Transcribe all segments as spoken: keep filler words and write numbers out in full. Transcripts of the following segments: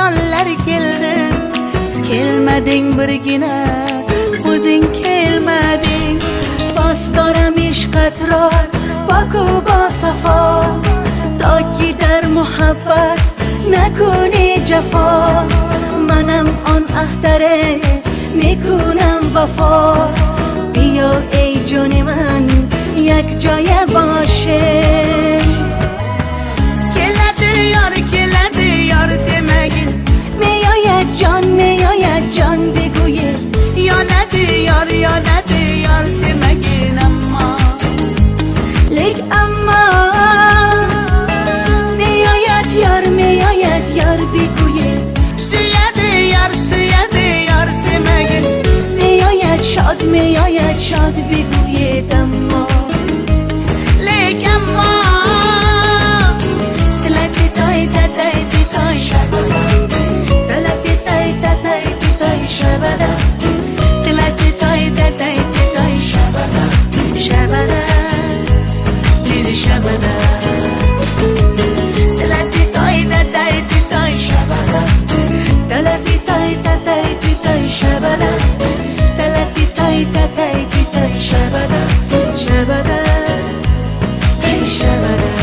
hayallar keldi. Kelmading birgina o'zing kelmading. پاسدارم عشقت را پاک و با صفا، تا که در محبت نکنی جفا. منم آن اختره میکنم وفا، بیا ای جان من یک جای باشه. Keladi yar keladi yar demagin, میاید جان میاید جان بگوید، yonadi yar yonadi yar demagin amma. لیک اما میاید یار میاید یار بگوید، Suyadi yar suyadi yar demagin, میاید شاد میاید شاد بگوید اما. lek amma. Dilati tay tay tay shabada, دلتی تای تای تای شبدا، dilati tay tay tay shabada, shabada, lidi shabada. Dilati tay tay tay shabada, دلتی تای تای تای شبدا، دلتی تای تای تای شبدا، شبدا ای شبدا.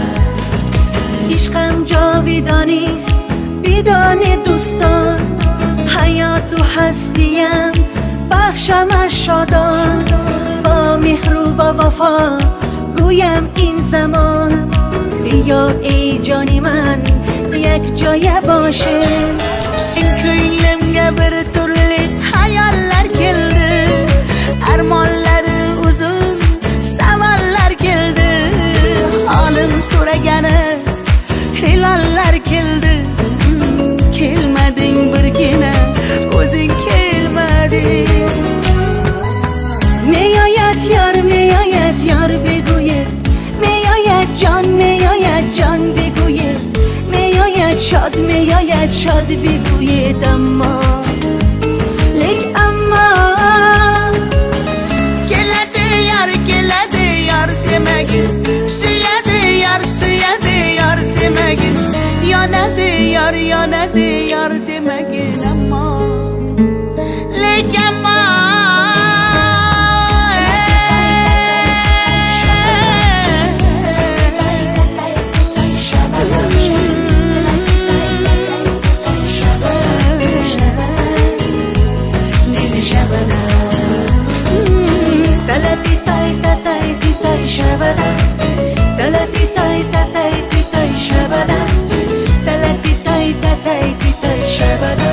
عشقم جاویدانیست بدون دوستان، حیات و هستیم بخشم از شادان. با مهر و با وفا گویم این زمان، بیا ای جانی من یک جای باشه. ko'nglimga bir turli hayallar keldi, armonlari uzun savollar keldi. Holim so'ragani hilollar keldi. Kelmading birgina o'zing kelmading. میاید یار میاید یار بگوید، میاید جان میاید جان بگوید، میاید شاد میاید شاد بگوید اما. لیک اما Keladi yar keladi yar demagin, suyadi yar suyadi yar demagin, yonadi yar yonadi yar demagin amma. Lek amma. دلتی تای تای تای شبدا، دلتی تای تای تای شبدا، دلتی تای تای تای شبدا.